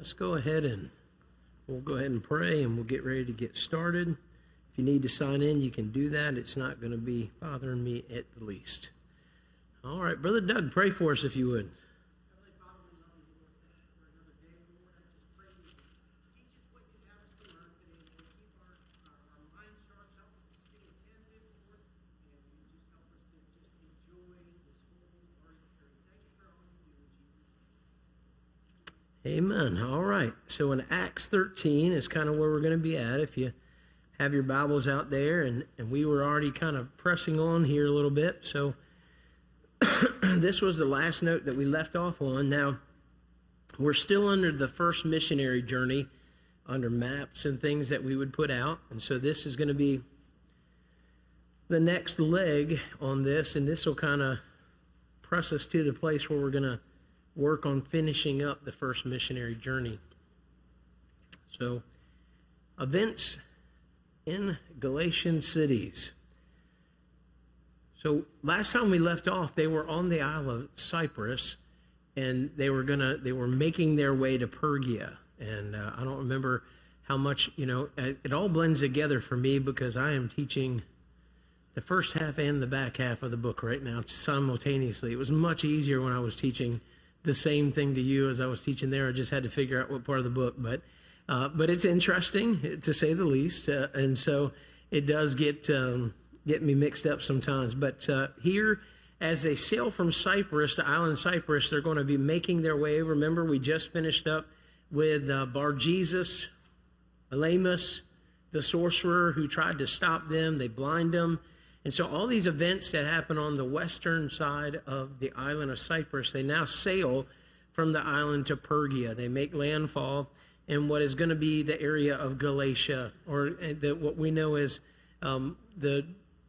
let's go ahead and pray and we'll get ready to get started. If you need to sign in, you can do that. It's not going to be bothering me at the least. All right, Brother Doug, pray for us if you would. Amen. All right. So in Acts 13 is kind of where we're going to be at. If you have your Bibles out there, and we were already kind of pressing on here a little bit. So this was the last note that we left off on. Now, we're still under the first missionary journey, under maps and things that we would put out. And so this is going to be the next leg on this, and this will kind of press us to the place where we're going to work on finishing up the first missionary journey. So, events in Galatian cities. So last time we left off, they were on the Isle of Cyprus, and they were making their way to Pergia. And I don't remember how much, it all blends together for me because I am teaching the first half and the back half of the book right now simultaneously. It was much easier when I was teaching the same thing to you as I was teaching there. I just had to figure out what part of the book, but it's interesting to say the least, and so it does get me mixed up sometimes. But here, as they sail from Cyprus, the island of Cyprus, they're going to be making their way. Remember, we just finished up with Bar-Jesus, Elymas, the sorcerer who tried to stop them. They blind them. And so all these events that happen on the western side of the island of Cyprus, they now sail from the island to Pergia. They make landfall in what is going to be the area of Galatia, or what we know as the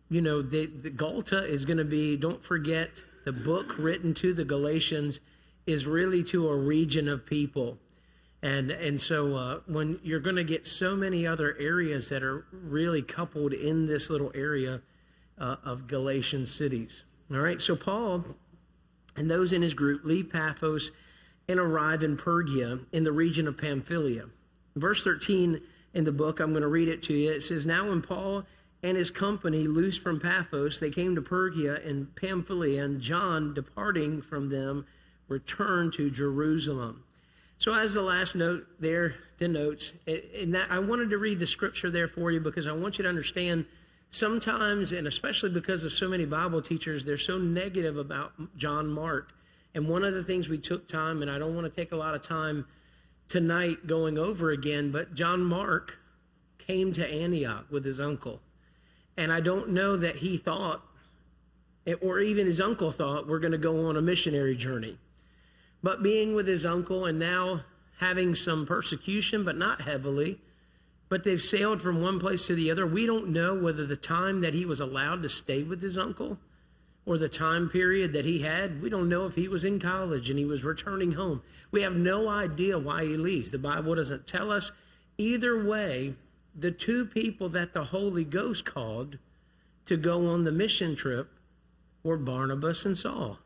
Galata is going to be, don't forget, the book written to the Galatians is really to a region of people. And so when you're going to get so many other areas that are really coupled in this little area of Galatian cities. All right, so Paul and those in his group leave Paphos and arrive in Pergia in the region of Pamphylia. Verse 13 in the book, I'm going to read it to you. It says, "Now when Paul and his company loosed from Paphos, they came to Pergia and Pamphylia, and John, departing from them, returned to Jerusalem." So as the last note there denotes, and that, I wanted to read the scripture there for you because I want you to understand sometimes, and especially because of so many Bible teachers, they're so negative about John Mark. And one of the things we took time, and I don't want to take a lot of time tonight going over again, but John Mark came to Antioch with his uncle. And I don't know that he thought, or even his uncle thought, we're going to go on a missionary journey. But being with his uncle and now having some persecution, but not heavily, but they've sailed from one place to the other. We don't know whether the time that he was allowed to stay with his uncle or the time period that he had. We don't know if he was in college and he was returning home. We have no idea why he leaves. The Bible doesn't tell us. Either way, the two people that the Holy Ghost called to go on the mission trip were Barnabas and Saul.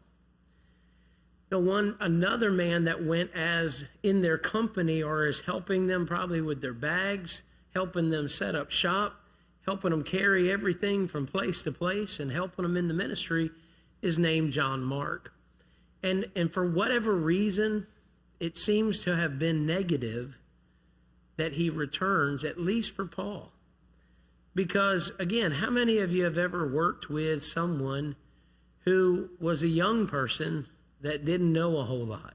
Another man that went as in their company or as helping them probably with their bags, helping them set up shop, helping them carry everything from place to place, and helping them in the ministry is named John Mark. And for whatever reason, it seems to have been negative that he returns, at least for Paul. Because, again, how many of you have ever worked with someone who was a young person that didn't know a whole lot?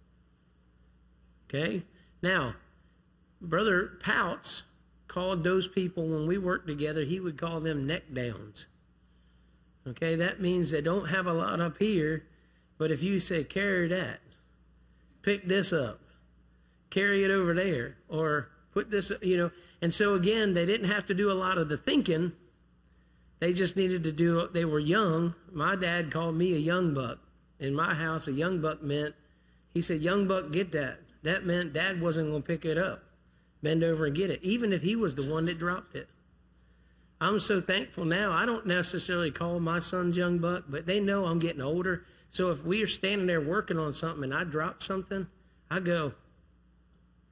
Okay? Now, Brother Pouts called those people, when we worked together, he would call them neck downs. Okay, that means they don't have a lot up here, but if you say, carry that, pick this up, carry it over there, or put this, and so again, they didn't have to do a lot of the thinking. They just needed to do, they were young. My dad called me a young buck. In my house, a young buck meant, he said, young buck, get that. That meant Dad wasn't going to pick it up. Bend over and get it, even if he was the one that dropped it. I'm so thankful now. I don't necessarily call my sons young buck, but they know I'm getting older. So if we are standing there working on something and I drop something, I go,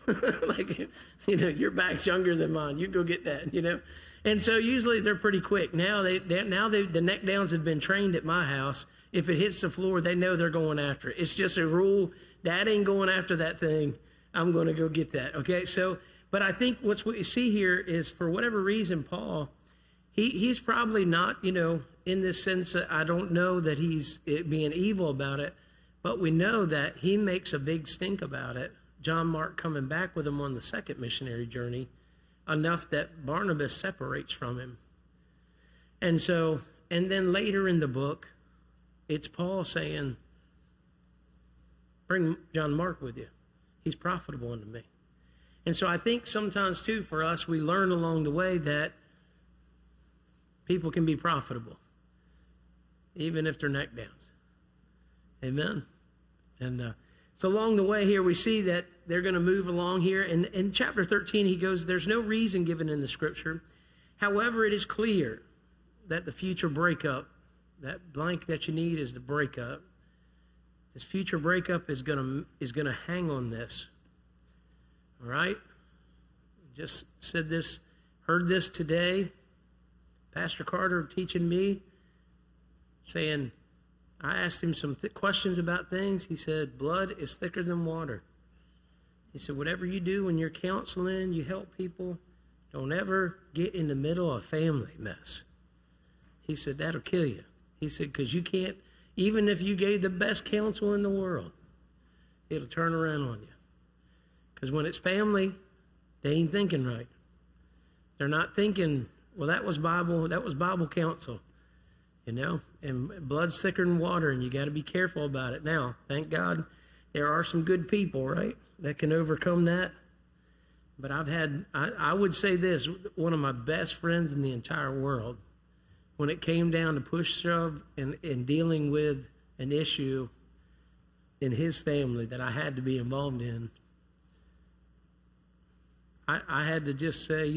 Like, your back's younger than mine. You go get that, And so usually they're pretty quick. Now the neck downs have been trained at my house. If it hits the floor, they know they're going after it. It's just a rule. Dad ain't going after that thing. I'm going to go get that. Okay. So, but I think what you see here is, for whatever reason, Paul, he's probably not, in this sense, I don't know that he's being evil about it, but we know that he makes a big stink about it. John Mark coming back with him on the second missionary journey, enough that Barnabas separates from him. And then later in the book, it's Paul saying, bring John Mark with you. He's profitable unto me. And so I think sometimes too, for us, we learn along the way that people can be profitable, even if they're neck downs. Amen. And so along the way here, we see that they're going to move along here. And in chapter 13, he goes, there's no reason given in the scripture. However, it is clear that the future breakup, that blank that you need is the breakup. This future breakup is going to hang on this. All right? Just said this, heard this today. Pastor Carter teaching me, saying, I asked him some questions about things. He said, blood is thicker than water. He said, whatever you do when you're counseling, you help people, don't ever get in the middle of a family mess. He said, that'll kill you. He said, because you can't, even if you gave the best counsel in the world, it'll turn around on you. Because when it's family, they ain't thinking right. They're not thinking, well, that was Bible counsel, and blood's thicker than water, and you got to be careful about it. Now, thank God, there are some good people, right, that can overcome that. But I would say this, one of my best friends in the entire world, when it came down to push shove and dealing with an issue in his family that I had to be involved in, I had to just say,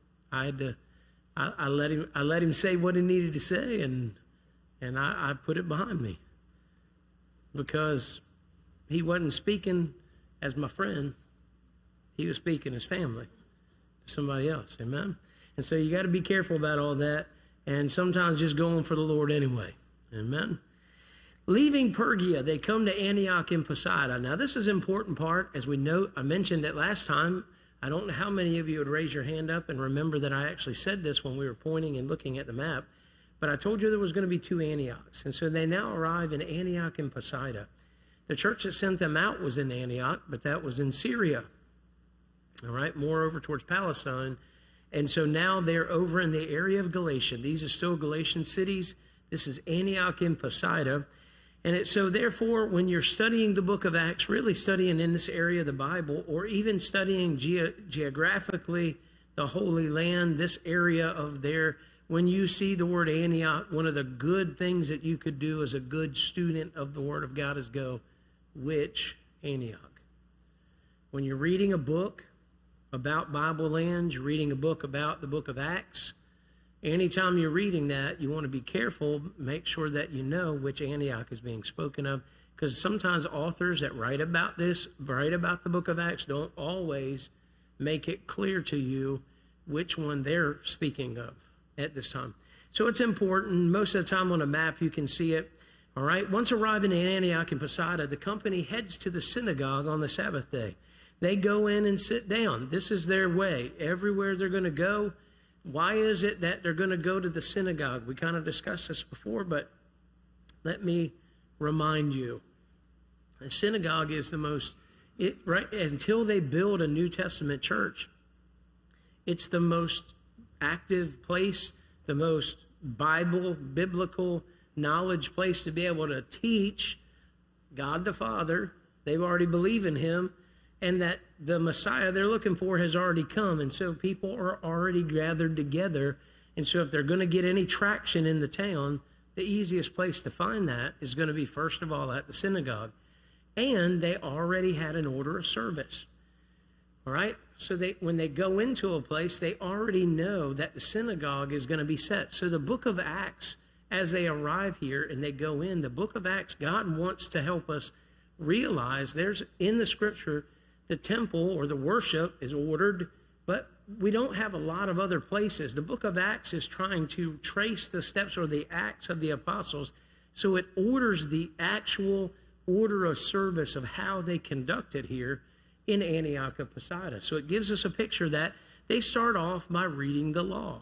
I let him say what he needed to say, and I put it behind me, because he wasn't speaking as my friend. He was speaking as family to somebody else. Amen. And so you got to be careful about all that, and sometimes just going for the Lord anyway. Amen. Leaving Pergia, they come to Antioch in Pisidia. Now, this is an important part. As we know, I mentioned it last time. I don't know how many of you would raise your hand up and remember that I actually said this when we were pointing and looking at the map. But I told you there was going to be 2 Antiochs. And so they now arrive in Antioch in Pisidia. The church that sent them out was in Antioch, but that was in Syria. All right, more over towards Palestine. And so now they're over in the area of Galatia. These are still Galatian cities. This is Antioch in Pisidia. And so therefore, when you're studying the book of Acts, really studying in this area of the Bible, or even studying geographically the Holy Land, this area of there, when you see the word Antioch, one of the good things that you could do as a good student of the Word of God is go, which Antioch? When you're reading a book about Bible lands, you're reading a book about the book of Acts, anytime you're reading that, you want to be careful, make sure that you know which Antioch is being spoken of, because sometimes authors that write about the book of Acts, don't always make it clear to you which one they're speaking of at this time. So it's important. Most of the time on a map, you can see it. All right. Once arriving in Antioch in Pisidia, the company heads to the synagogue on the Sabbath day. They go in and sit down. This is their way. Everywhere they're going to go. Why is it that they're going to go to the synagogue? We kind of discussed this before, but let me remind you. The synagogue is the most, until they build a New Testament church, it's the most active place, the most biblical knowledge place to be able to teach God the Father. They've already believed in Him, and that the Messiah they're looking for has already come. And so people are already gathered together. And so if they're going to get any traction in the town, the easiest place to find that is going to be, first of all, at the synagogue. And they already had an order of service. All right? So when they go into a place, they already know that the synagogue is going to be set. So the book of Acts, as they arrive here and they go in, the book of Acts, God wants to help us realize in the scripture, the temple or the worship is ordered, but we don't have a lot of other places. The book of Acts is trying to trace the steps or the acts of the apostles, so it orders the actual order of service of how they conducted here in Antioch of Pisidia. So it gives us a picture that they start off by reading the law.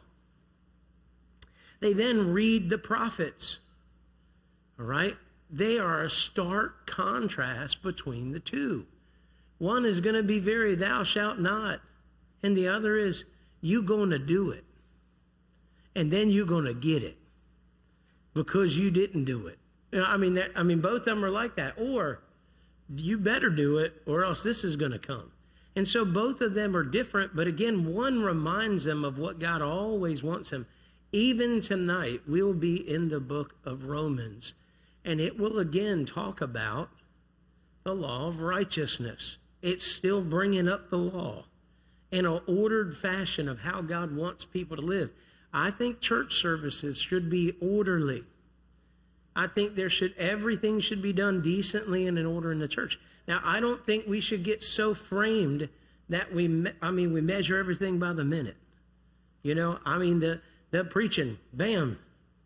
They then read the prophets. All right? They are a stark contrast between the two. One is going to be very thou shalt not, and the other is you going to do it. And then you're going to get it because you didn't do it. You know, I mean, both of them are like that. Or you better do it or else this is going to come. And so both of them are different, but again, one reminds them of what God always wants them. Even tonight, we'll be in the book of Romans, and it will again talk about the law of righteousness. It's still bringing up the law in an ordered fashion of how God wants people to live. I think church services should be orderly. I think everything should be done decently and in order in the church. Now, I don't think we should get so framed that we measure everything by the minute. You know, I mean, the preaching, bam.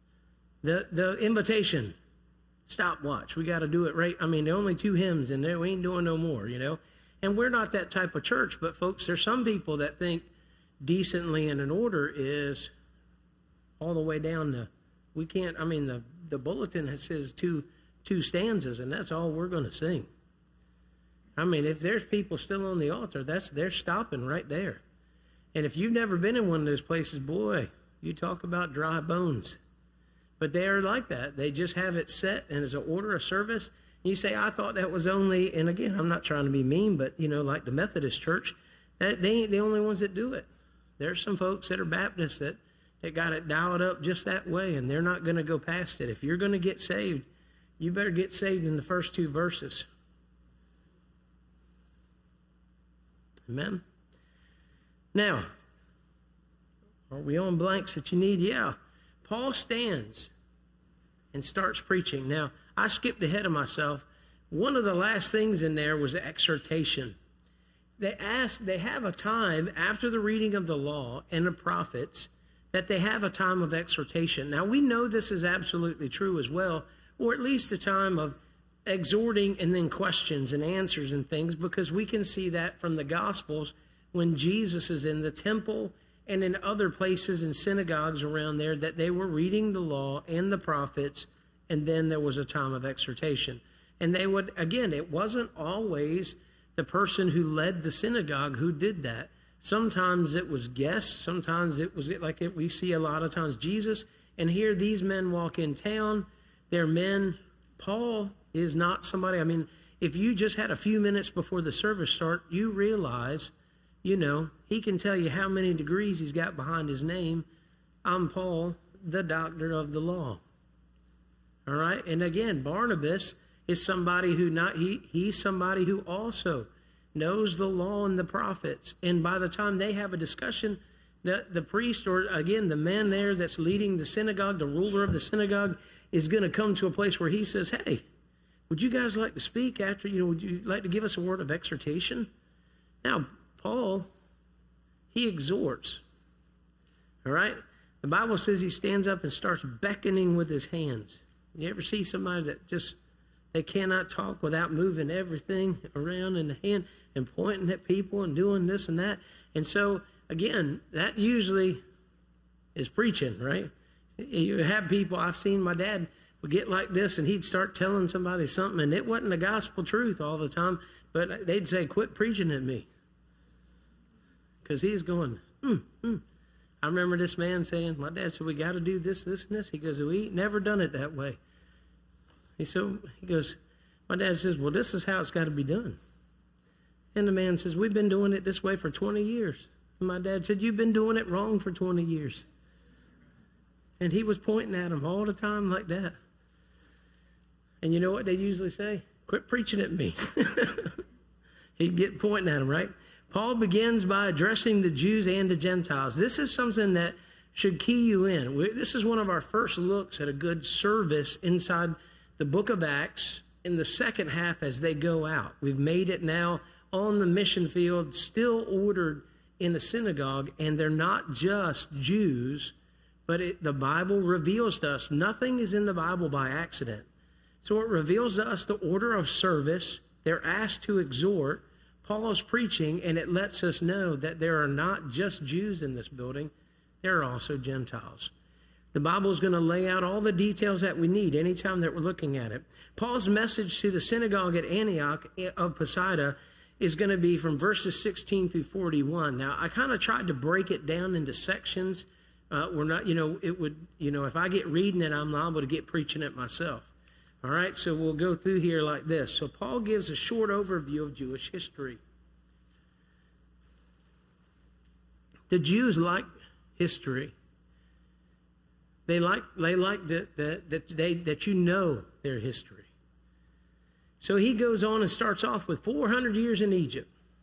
The invitation, stopwatch. We got to do it right. I mean, there are only 2 hymns and we ain't doing no more, you know. And we're not that type of church. But, folks, there's some people that think decently and in order is all the way down to, we can't, I mean, the bulletin says two stanzas, and that's all we're going to sing. I mean, if there's people still on the altar, they're stopping right there. And if you've never been in one of those places, boy, you talk about dry bones. But they are like that. They just have it set, and as an order of service. And you say, I thought that was only, and again, I'm not trying to be mean, but, you know, like the Methodist Church, that they ain't the only ones that do it. There's some folks that are Baptists that got it dialed up just that way, and they're not going to go past it. If you're going to get saved, you better get saved in the first 2 verses. Amen? Now, are we on blanks that you need? Yeah. Paul stands and starts preaching. Now, I skipped ahead of myself. One of the last things in there was exhortation. They have a time after the reading of the law and the prophets that they have a time of exhortation. Now, we know this is absolutely true as well, or at least a time of exhorting and then questions and answers and things, because we can see that from the Gospels when Jesus is in the temple and in other places and synagogues around there, that they were reading the law and the prophets, and then there was a time of exhortation. And they would, again, it wasn't always the person who led the synagogue who did that. Sometimes it was guests. Sometimes it was like we see a lot of times Jesus. And here these men walk in town. They're men. Paul is not somebody, I mean, if you just had a few minutes before the service start, you realize, you know, he can tell you how many degrees he's got behind his name. I'm Paul, the doctor of the law. All right? And again, Barnabas is somebody who he's somebody who also knows the law and the prophets. And by the time they have a discussion, the priest, or again, the man there that's leading the synagogue, the ruler of the synagogue, is going to come to a place where he says, hey, would you guys like to speak after, would you like to give us a word of exhortation? Now, Paul, he exhorts. All right? The Bible says he stands up and starts beckoning with his hands. You ever see somebody that just, they cannot talk without moving everything around in the hand and pointing at people and doing this and that? And so, again, that usually is preaching, right? You have people, I've seen my dad would get like this and he'd start telling somebody something, and it wasn't the gospel truth all the time, but they'd say, quit preaching at me. Because he's going, I remember this man saying, my dad said, we got to do this, this, and this. He goes, we ain't never done it that way. He goes, my dad says, well, this is how it's got to be done. And the man says, we've been doing it this way for 20 years. And my dad said, you've been doing it wrong for 20 years. And he was pointing at him all the time like that. And you know what they usually say? Quit preaching at me. He'd get pointing at him, right? Paul begins by addressing the Jews and the Gentiles. This is something that should key you in. This is one of our first looks at a good service inside the book of Acts in the second half as they go out. We've made it now on the mission field, still ordered in the synagogue, and they're not just Jews, but the Bible reveals to us nothing is in the Bible by accident. So it reveals to us the order of service. They're asked to exhort. Paul is preaching, and it lets us know that there are not just Jews in this building, there are also Gentiles. The Bible is going to lay out all the details that we need anytime that we're looking at it. Paul's message to the synagogue at Antioch of Pisidia is going to be from verses 16 through 41. Now, I kind of tried to break it down into sections. We're not, it would, if I get reading it, I'm liable to get preaching it myself. All right, so we'll go through here like this. So Paul gives a short overview of Jewish history. The Jews like history. They like that you know their history. So he goes on and starts off with 400 years in Egypt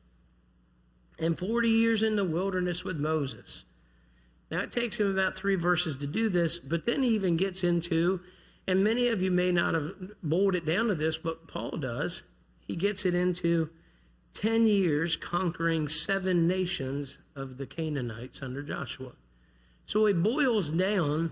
and 40 years in the wilderness with Moses. Now, it takes him about 3 verses to do this, but then he even gets into, and many of you may not have boiled it down to this, but Paul does. He gets it into 10 years conquering 7 nations of the Canaanites under Joshua. So he boils down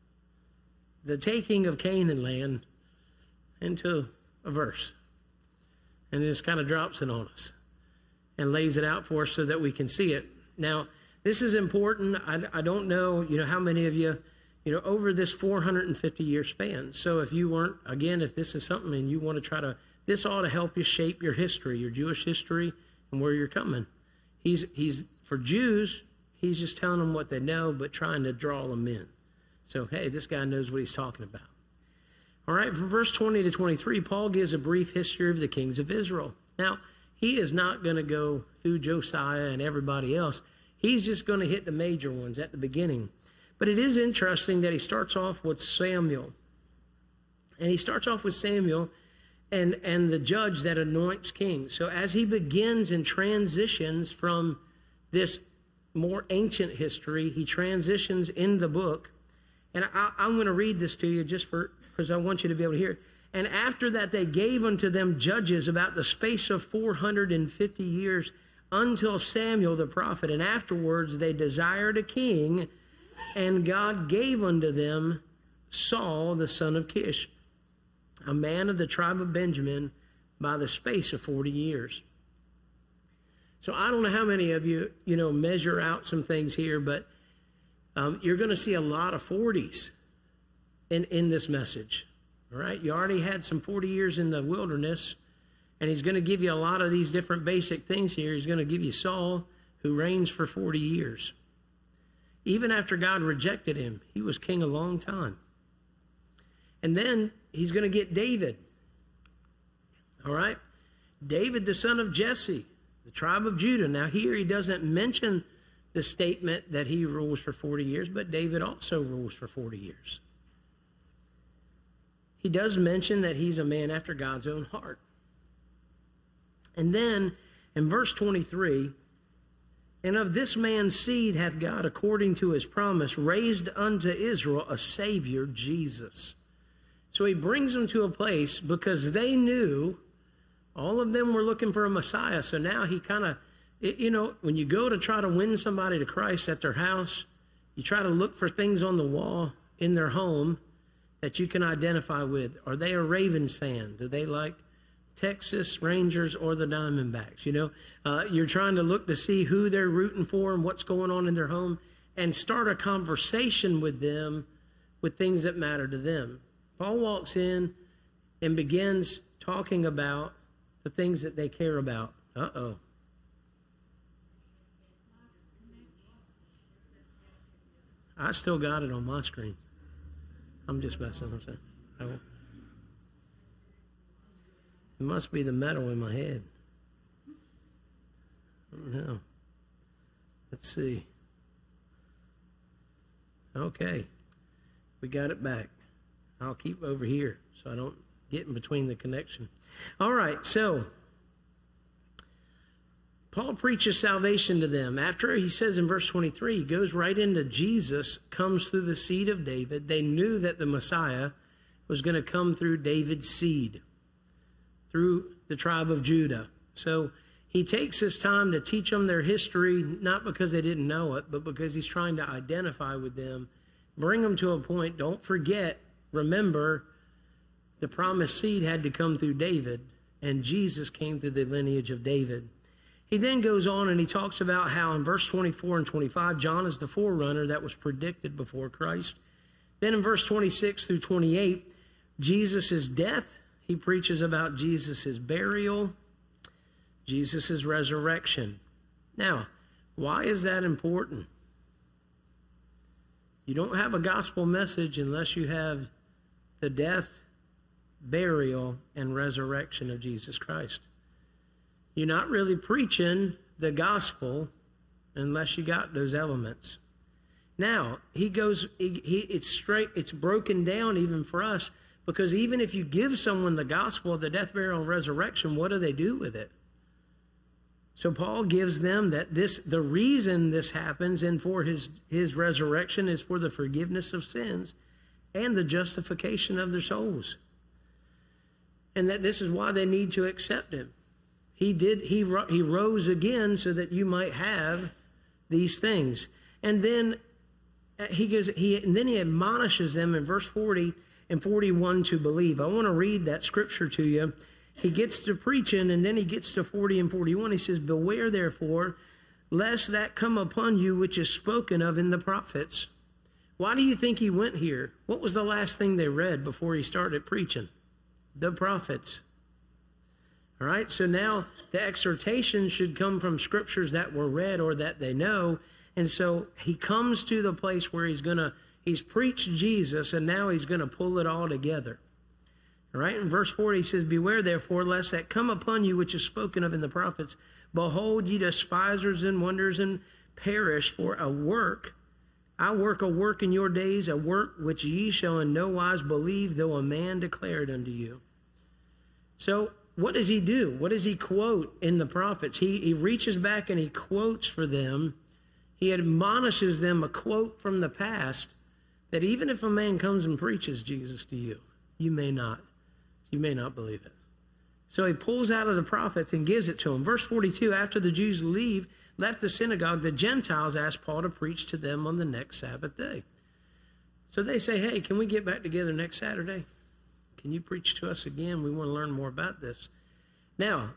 the taking of Canaan land into a verse and just kind of drops it on us and lays it out for us so that we can see it. Now, this is important. I don't know, how many of you, over this 450-year span. So if you weren't, again, if this is something and you want to try to, this ought to help you shape your history, your Jewish history, and where you're coming. He's for Jews, he's just telling them what they know, but trying to draw them in. So, hey, this guy knows what he's talking about. All right, from verse 20 to 23, Paul gives a brief history of the kings of Israel. Now, he is not going to go through Josiah and everybody else. He's just going to hit the major ones at the beginning. But it is interesting that he starts off with Samuel. And he starts off with Samuel and the judge that anoints kings. So as he begins and transitions from this more ancient history, he transitions in the book. And I'm going to read this to you just because I want you to be able to hear it. And after that, they gave unto them judges about the space of 450 years until Samuel the prophet. And afterwards, they desired a king, and God gave unto them Saul the son of Kish, a man of the tribe of Benjamin, by the space of 40 years. So I don't know how many of you, measure out some things here, but you're going to see a lot of 40s in this message. All right, you already had some 40 years in the wilderness, and he's going to give you a lot of these different basic things here. He's going to give you Saul, who reigns for 40 years. Even after God rejected him, he was king a long time. And then he's going to get David. All right, David, the son of Jesse, the tribe of Judah. Now here he doesn't mention the statement that he rules for 40 years, but David also rules for 40 years. He does mention that he's a man after God's own heart. And then in verse 23, and of this man's seed hath God, according to his promise, raised unto Israel a Savior, Jesus. So he brings them to a place because they knew, all of them were looking for a Messiah. So now he kind of, when you go to try to win somebody to Christ at their house, you try to look for things on the wall in their home that you can identify with. Are they a Ravens fan? Do they like Texas Rangers or the Diamondbacks? You're trying to look to see who they're rooting for and what's going on in their home and start a conversation with them with things that matter to them. Paul walks in and begins talking about the things that they care about. Uh-oh. I still got it on my screen. I'm just messing with it. It must be the metal in my head. I don't know. Let's see. Okay. We got it back. I'll keep over here so I don't get in between the connection. All right, so Paul preaches salvation to them. After he says in verse 23, he goes right into Jesus, comes through the seed of David. They knew that the Messiah was going to come through David's seed, through the tribe of Judah. So he takes his time to teach them their history, not because they didn't know it, but because he's trying to identify with them, bring them to a point. Don't forget, remember, the promised seed had to come through David, and Jesus came through the lineage of David. He then goes on and he talks about how in verse 24 and 25, John is the forerunner that was predicted before Christ. Then in verse 26 through 28, Jesus' death, he preaches about Jesus' burial, Jesus' resurrection. Now, why is that important? You don't have a gospel message unless you have the death, burial, and resurrection of Jesus Christ. You're not really preaching the gospel unless you got those elements. Now, it's broken down even for us, because even if you give someone the gospel of the death, burial, and resurrection, what do they do with it? So Paul gives them that the reason this happens and for his resurrection is for the forgiveness of sins and the justification of their souls. And that this is why they need to accept him. He rose again so that you might have these things. And then he admonishes them in verse 40 and 41 to believe. I want to read that scripture to you. He gets to preaching, and then he gets to 40 and 41. He says, "Beware, therefore, lest that come upon you which is spoken of in the prophets." Why do you think he went here? What was the last thing they read before he started preaching? The prophets. All right, so now the exhortation should come from scriptures that were read or that they know. And so he comes to the place where he's preached Jesus, and now he's going to pull it all together. All right, in verse 40 he says, "Beware therefore, lest that come upon you which is spoken of in the prophets. Behold, ye despisers and wonders, and perish for a work. I work a work in your days, a work which ye shall in no wise believe, though a man declare it unto you." So what does he do? What does he quote in the prophets? He reaches back and he quotes for them. He admonishes them a quote from the past, that even if a man comes and preaches Jesus to you, you may not believe it. So he pulls out of the prophets and gives it to them. Verse 42, after the Jews left the synagogue, the Gentiles asked Paul to preach to them on the next Sabbath day. So they say, "Hey, can we get back together next Saturday? Can you preach to us again? We want to learn more about this." Now,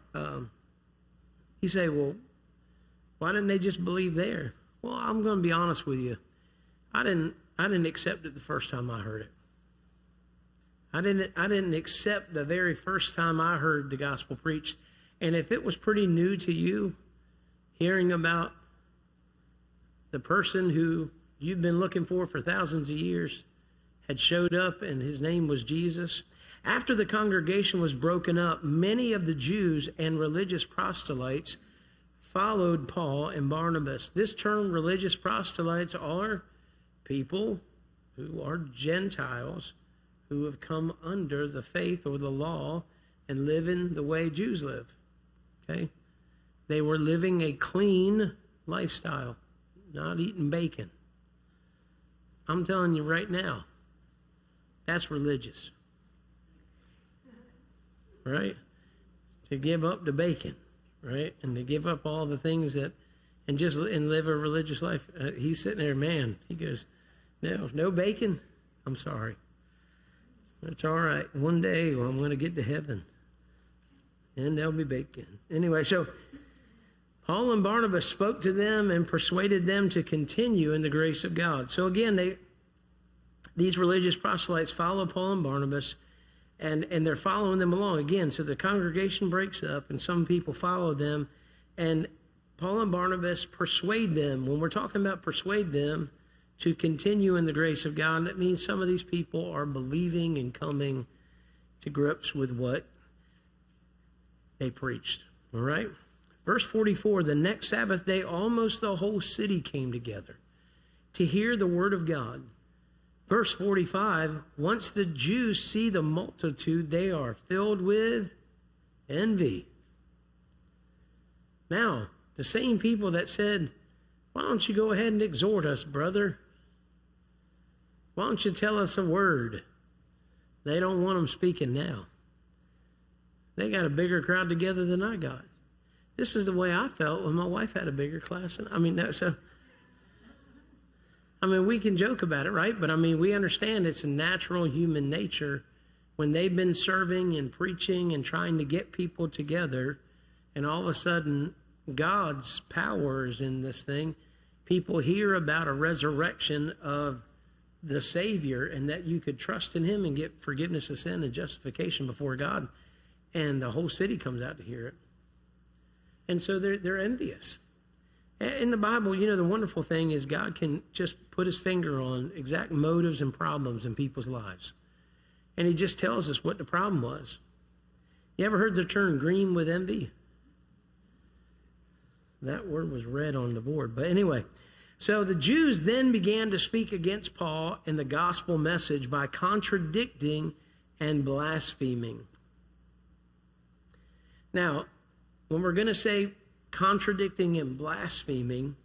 you say, "Well, why didn't they just believe there?" Well, I'm going to be honest with you. I didn't accept it the first time I heard it. I didn't accept the very first time I heard the gospel preached. And if it was pretty new to you, hearing about the person who you've been looking for thousands of years had showed up, and his name was Jesus. After the congregation was broken up, many of the Jews and religious proselytes followed Paul and Barnabas. This term, religious proselytes, are people who are Gentiles who have come under the faith or the law and live in the way Jews live. Okay? They were living a clean lifestyle, not eating bacon. I'm telling you right now, that's religious. Right? To give up the bacon, right? And to give up all the things and live a religious life. He's sitting there, man, he goes, no bacon? I'm sorry. It's all right. One day I'm going to get to heaven, and there'll be bacon. Anyway, so Paul and Barnabas spoke to them and persuaded them to continue in the grace of God. So again, these religious proselytes follow Paul and Barnabas, and they're following them along. Again, so the congregation breaks up, and some people follow them, and Paul and Barnabas persuade them. When we're talking about persuade them to continue in the grace of God, that means some of these people are believing and coming to grips with what they preached. All right? Verse 44, the next Sabbath day, almost the whole city came together to hear the word of God. Verse 45, once the Jews see the multitude, they are filled with envy. Now, the same people that said, "Why don't you go ahead and exhort us, brother? Why don't you tell us a word?" They don't want them speaking now. They got a bigger crowd together than I got. This is the way I felt when my wife had a bigger class. And we can joke about it, right? But we understand it's a natural human nature when they've been serving and preaching and trying to get people together, and all of a sudden God's power is in this thing. People hear about a resurrection of the Savior and that you could trust in him and get forgiveness of sin and justification before God, and the whole city comes out to hear it. And so they're envious. In the Bible, the wonderful thing is God can just put his finger on exact motives and problems in people's lives. And he just tells us what the problem was. You ever heard the term green with envy? That word was red on the board. But anyway, so the Jews then began to speak against Paul and the gospel message by contradicting and blaspheming. Now, when we're going to say contradicting and blaspheming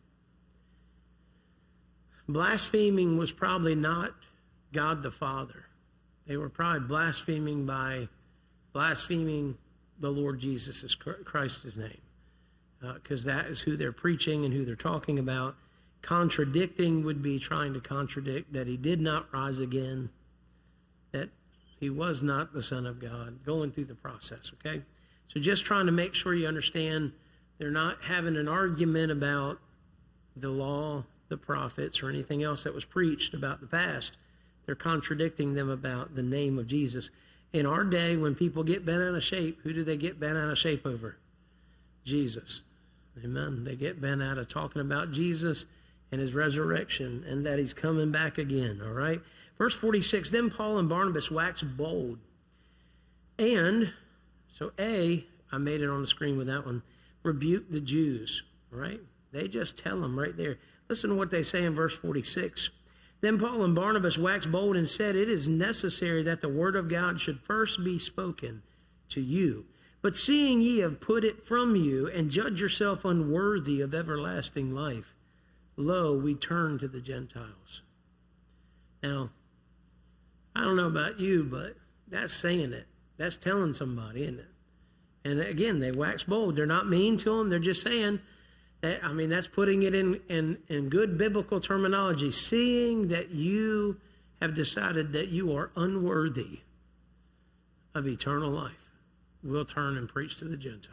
was probably not God the Father. They were probably blaspheming by blaspheming the Lord Jesus Christ's name, because that is who they're preaching and who they're talking about. Contradicting would be trying to contradict that he did not rise again, that he was not the Son of God, going through the process, okay? So just trying to make sure you understand they're not having an argument about the law, the prophets, or anything else that was preached about the past. They're contradicting them about the name of Jesus. In our day, when people get bent out of shape, who do they get bent out of shape over? Jesus. Amen. They get bent out of talking about Jesus and his resurrection and that he's coming back again, all right? Verse 46, then Paul and Barnabas waxed bold. And, so I made it on the screen with that one, rebuke the Jews, right? They just tell them right there. Listen to what they say in verse 46. Then Paul and Barnabas waxed bold and said, it is necessary that the word of God should first be spoken to you. But seeing ye have put it from you and judge yourself unworthy of everlasting life, lo, we turn to the Gentiles. Now, I don't know about you, but that's saying it. That's telling somebody, isn't it? And again, they wax bold. They're not mean to them. They're just saying, that's putting it in good biblical terminology. Seeing that you have decided that you are unworthy of eternal life, we'll turn and preach to the Gentiles.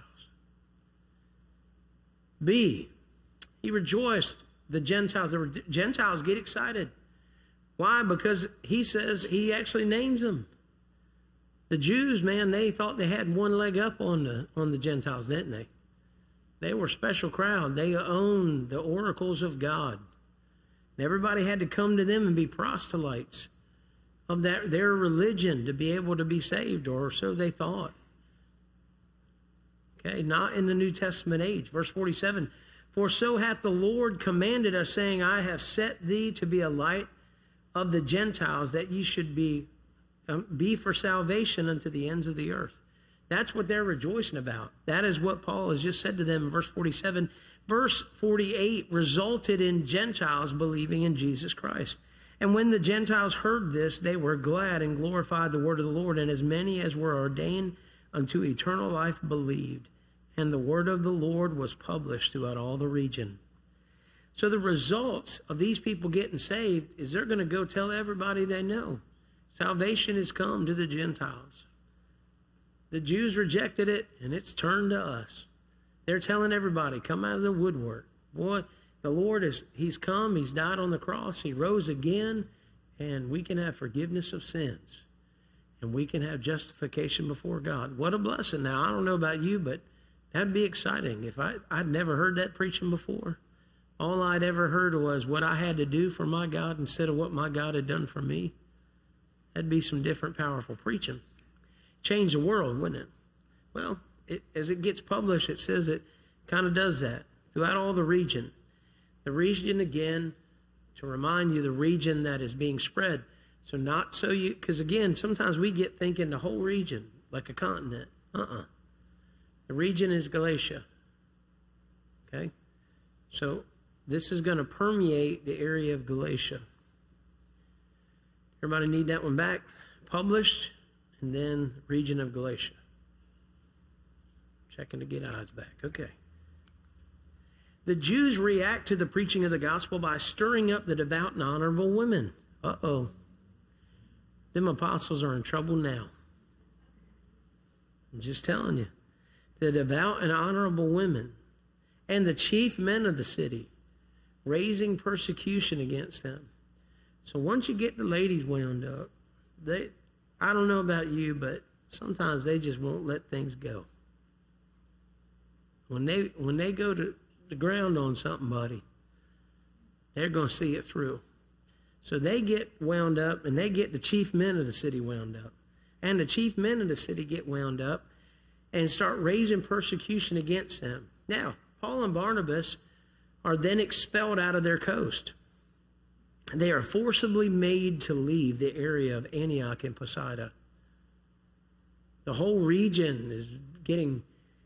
B, he rejoiced. The Gentiles get excited. Why? Because he says, he actually names them. The Jews, man, they thought they had one leg up on the Gentiles, didn't they? They were a special crowd. They owned the oracles of God. And everybody had to come to them and be proselytes of their religion to be able to be saved, or so they thought. Okay, not in the New Testament age. Verse 47, for so hath the Lord commanded us, saying, I have set thee to be a light of the Gentiles, that ye should be for salvation unto the ends of the earth. That's what they're rejoicing about. That is what Paul has just said to them in verse 47. Verse 48 resulted in Gentiles believing in Jesus Christ. And when the Gentiles heard this, they were glad and glorified the word of the Lord. And as many as were ordained unto eternal life believed. And the word of the Lord was published throughout all the region. So the results of these people getting saved is they're going to go tell everybody they know. Salvation has come to the Gentiles. The Jews rejected it, and it's turned to us. They're telling everybody, come out of the woodwork. Boy, the Lord he's come, he's died on the cross, he rose again, and we can have forgiveness of sins. And we can have justification before God. What a blessing. Now, I don't know about you, but that'd be exciting. If I'd never heard that preaching before. All I'd ever heard was what I had to do for my God instead of what my God had done for me. That'd be some different, powerful preaching. Change the world, wouldn't it? Well, as it gets published, it says it kind of does that throughout all the region. The region, again, to remind you, the region that is being spread. So not so you, because again, sometimes we get thinking the whole region, like a continent. The region is Galatia. Okay? So this is going to permeate the area of Galatia. Everybody need that one back? Published, and then region of Galatia. Checking to get eyes back. Okay. The Jews react to the preaching of the gospel by stirring up the devout and honorable women. Uh-oh. Them apostles are in trouble now. I'm just telling you. The devout and honorable women and the chief men of the city, raising persecution against them. So once you get the ladies wound up, I don't know about you, but sometimes they just won't let things go. When they go to the ground on something, buddy, they're going to see it through. So they get wound up, and they get the chief men of the city wound up. And the chief men of the city get wound up and start raising persecution against them. Now, Paul and Barnabas are then expelled out of their coast. They are forcibly made to leave the area of Antioch and Pisidia. The whole region is getting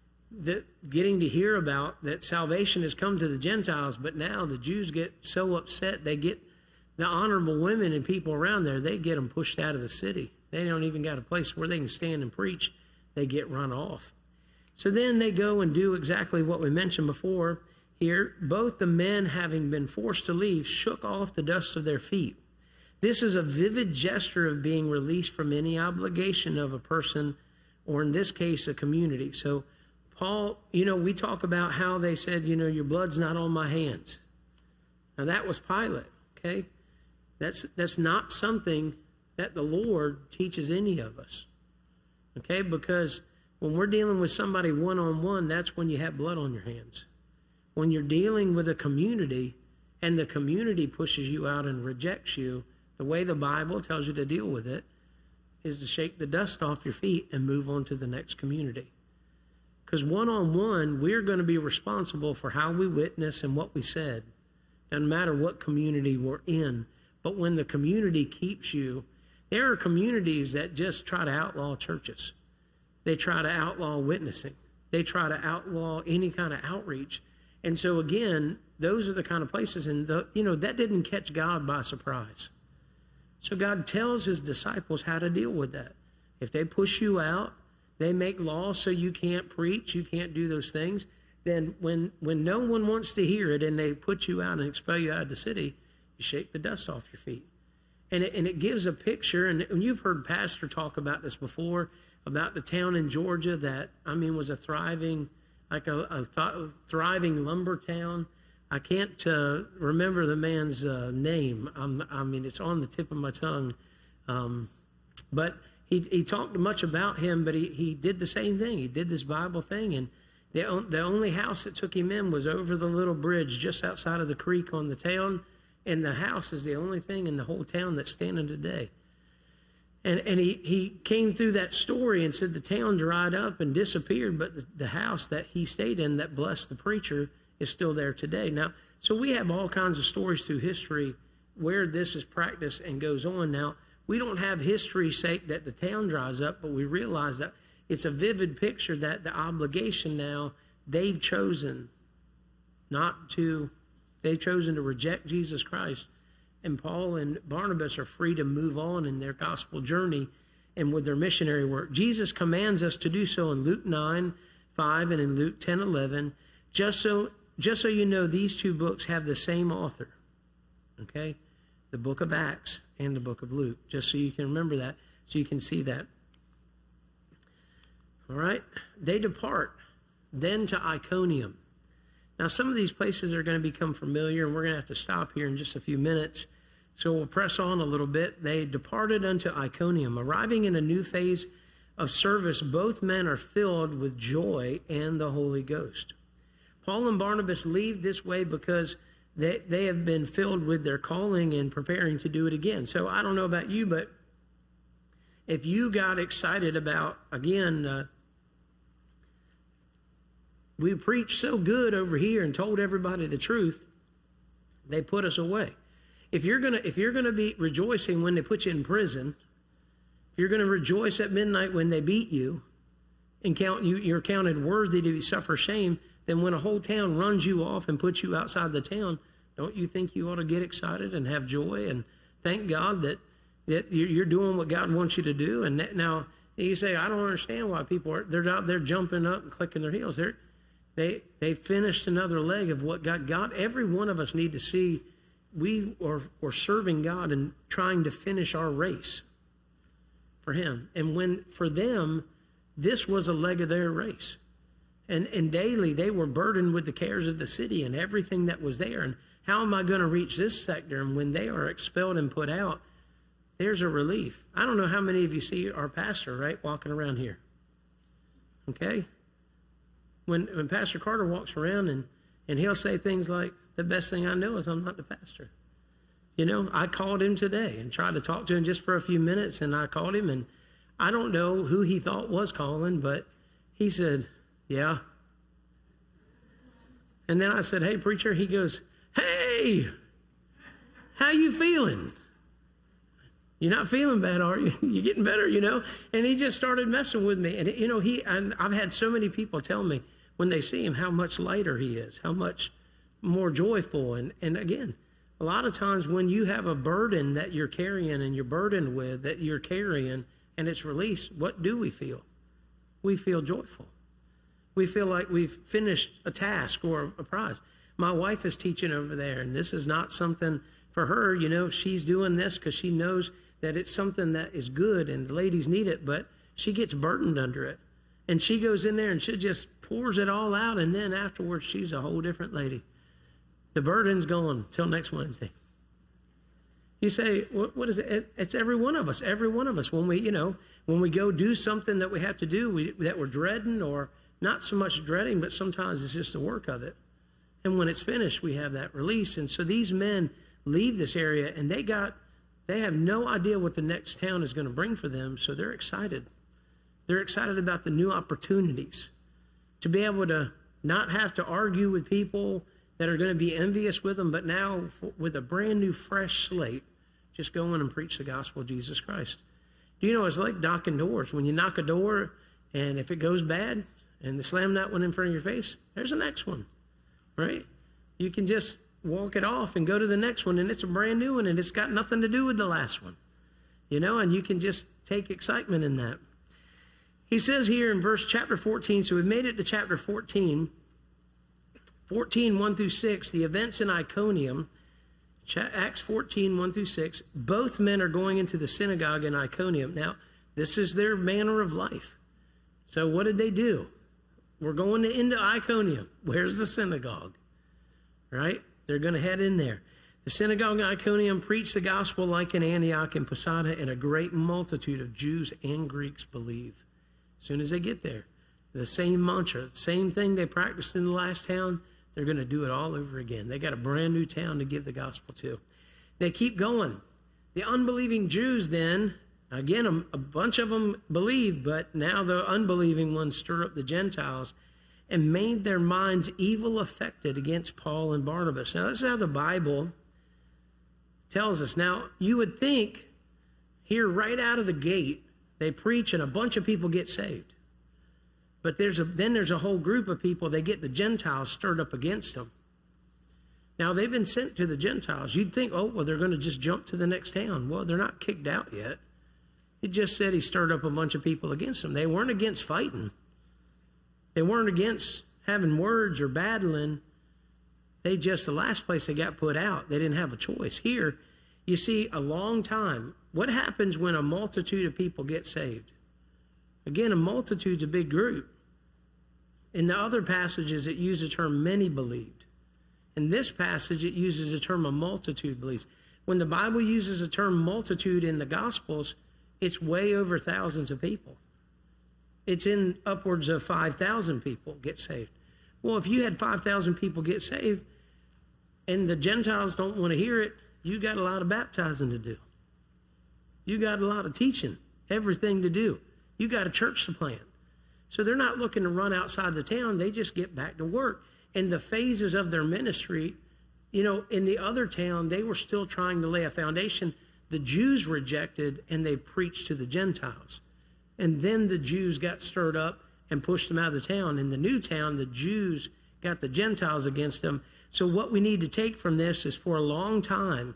to hear about that salvation has come to the Gentiles, but now the Jews get so upset, they get the honorable women and people around there, they get them pushed out of the city. They don't even got a place where they can stand and preach. They get run off. So then they go and do exactly what we mentioned before here. Both the men, having been forced to leave, shook off the dust of their feet. This is a vivid gesture of being released from any obligation of a person, or in this case, a community. So Paul, we talk about how they said, your blood's not on my hands. Now that was Pilate, okay? That's not something that the Lord teaches any of us, okay? Because when we're dealing with somebody one-on-one, that's when you have blood on your hands. When you're dealing with a community and the community pushes you out and rejects you, the way the Bible tells you to deal with it is to shake the dust off your feet and move on to the next community. Because one-on-one, we're going to be responsible for how we witness and what we said. Doesn't matter what community we're in. But when the community keeps you, there are communities that just try to outlaw churches. They try to outlaw witnessing. They try to outlaw any kind of outreach. And so again, those are the kind of places, and that didn't catch God by surprise. So God tells his disciples how to deal with that. If they push you out, they make laws so you can't preach, you can't do those things, then when no one wants to hear it and they put you out and expel you out of the city, you shake the dust off your feet. And it gives a picture, and you've heard Pastor talk about this before, about the town in Georgia that, was a thriving, thriving lumber town. I can't remember the man's name. It's on the tip of my tongue. But he talked much about him, but he did the same thing. He did this Bible thing, and the only house that took him in was over the little bridge just outside of the creek on the town, and the house is the only thing in the whole town that's standing today. And he came through that story and said the town dried up and disappeared, but the house that he stayed in that blessed the preacher is still there today. Now, so we have all kinds of stories through history where this is practiced and goes on. Now, we don't have history's sake that the town dries up, but we realize that it's a vivid picture that the obligation now, they've chosen to reject Jesus Christ. And Paul and Barnabas are free to move on in their gospel journey and with their missionary work. Jesus commands us to do so in Luke 9:5 and in Luke 10:11. Just so you know, these two books have the same author, okay? The book of Acts and the book of Luke, just so you can remember that, so you can see that. All right? They depart then to Iconium. Now, some of these places are going to become familiar, and we're going to have to stop here in just a few minutes. So we'll press on a little bit. They departed unto Iconium. Arriving in a new phase of service, both men are filled with joy and the Holy Ghost. Paul and Barnabas leave this way because they have been filled with their calling and preparing to do it again. So I don't know about you, but if you got excited about, again, we preached so good over here and told everybody the truth, they put us away. If you're gonna be rejoicing when they put you in prison, if you're gonna rejoice at midnight when they beat you, and you're counted worthy to suffer shame, then when a whole town runs you off and puts you outside the town, don't you think you ought to get excited and have joy and thank God that you're doing what God wants you to do? And now you say, I don't understand why people they're out there jumping up and clicking their heels. They finished another leg of what God, every one of us need to see we are serving God and trying to finish our race for him. And when, for them, this was a leg of their race. And daily they were burdened with the cares of the city and everything that was there. And how am I going to reach this sector? And when they are expelled and put out, there's a relief. I don't know how many of you see our pastor, right, walking around here. Okay? When Pastor Carter walks around and he'll say things like, the best thing I know is I'm not the pastor. You know, I called him today and tried to talk to him just for a few minutes, and I called him, and I don't know who he thought was calling, but he said, yeah. And then I said, hey, preacher. He goes, hey, how you feeling? You're not feeling bad, are you? You're getting better, you know? And he just started messing with me. And, you know, and I've had so many people tell me when they see him how much lighter he is, how much more joyful. And again, a lot of times when you have a burden that you're carrying and you're burdened with, that you're carrying, and it's released, what do we feel? We feel joyful. We feel like we've finished a task or a prize. My wife is teaching over there, and this is not something for her. You know, she's doing this because she knows that it's something that is good and the ladies need it, but she gets burdened under it. And she goes in there and she just pours it all out, and then afterwards she's a whole different lady. The burden's gone till next Wednesday. You say, what is it? It's every one of us. Every one of us. When we go do something that we have to do, that we're dreading, or not so much dreading, but sometimes it's just the work of it. And when it's finished, we have that release. And so these men leave this area, and they have no idea what the next town is going to bring for them. So they're excited. They're excited about the new opportunities to be able to not have to argue with people that are going to be envious with them, but now with a brand new, fresh slate, just go in and preach the gospel of Jesus Christ. Do you know, it's like knocking doors. When you knock a door, and if it goes bad, and they slam that one in front of your face, there's the next one, right? You can just walk it off and go to the next one, and it's a brand new one, and it's got nothing to do with the last one, you know, and you can just take excitement in that. He says here in chapter 14, so we've made it to chapter 14, 1 through 6, the events in Iconium, Acts 14, 1 through 6, both men are going into the synagogue in Iconium. Now, this is their manner of life. So what did they do? We're going into Iconium. Where's the synagogue? Right? They're going to head in there. The synagogue in Iconium preached the gospel like in Antioch and Pisidia, and a great multitude of Jews and Greeks believe. As soon as they get there, the same mantra, the same thing they practiced in the last town, they're going to do it all over again. They got a brand new town to give the gospel to. They keep going. The unbelieving Jews then, again, a bunch of them believed, but now the unbelieving ones stir up the Gentiles and made their minds evil affected against Paul and Barnabas. Now, this is how the Bible tells us. Now, you would think here right out of the gate, they preach and a bunch of people get saved. But then there's a whole group of people, they get the Gentiles stirred up against them. Now, they've been sent to the Gentiles. You'd think, oh, well, they're going to just jump to the next town. Well, they're not kicked out yet. It just said he stirred up a bunch of people against them. They weren't against fighting. They weren't against having words or battling. The last place they got put out, they didn't have a choice. Here, you see a long time. What happens when a multitude of people get saved? Again, a multitude's a big group. In the other passages, it uses the term many believed. In this passage, it uses the term a multitude believes. When the Bible uses the term multitude in the Gospels, it's way over thousands of people. It's in upwards of 5,000 people get saved. Well, if you had 5,000 people get saved and the Gentiles don't want to hear it, you got a lot of baptizing to do. You got a lot of teaching, everything to do. You got a church to plant. So they're not looking to run outside the town. They just get back to work. And the phases of their ministry, you know, in the other town, they were still trying to lay a foundation. The Jews rejected, and they preached to the Gentiles. And then the Jews got stirred up and pushed them out of the town. In the new town, the Jews got the Gentiles against them. So what we need to take from this is, for a long time,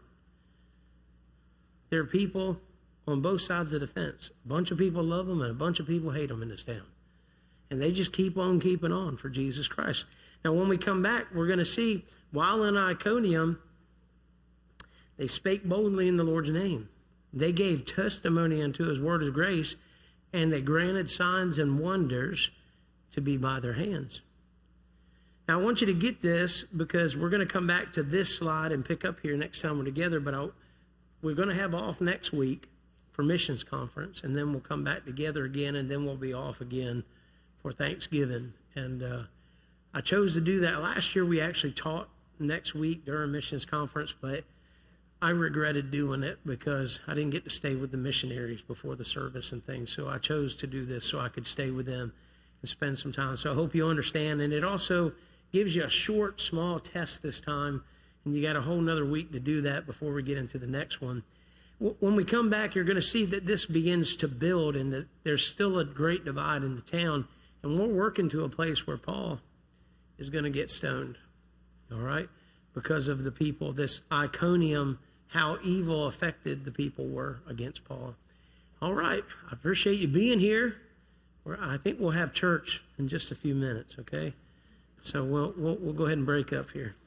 there are people on both sides of the fence. A bunch of people love them and a bunch of people hate them in this town. And they just keep on keeping on for Jesus Christ. Now, when we come back, we're going to see, while in Iconium, they spake boldly in the Lord's name. They gave testimony unto his word of grace, and they granted signs and wonders to be by their hands. Now, I want you to get this, because we're going to come back to this slide and pick up here next time we're together, but we're going to have off next week for missions conference, and then we'll come back together again, and then we'll be off again for Thanksgiving. And I chose to do that. Last year we actually taught next week during missions conference, but I regretted doing it because I didn't get to stay with the missionaries before the service and things. So I chose to do this so I could stay with them and spend some time. So I hope you understand. And it also gives you a short, small test this time, and you got a whole nother week to do that before we get into the next one. When we come back, you're going to see that this begins to build, and that there's still a great divide in the town, and we're working to a place where Paul is going to get stoned, all right, because of the people, this Iconium, how evil affected the people were against Paul. All right, I appreciate you being here. I think we'll have church in just a few minutes, okay? So we'll go ahead and break up here.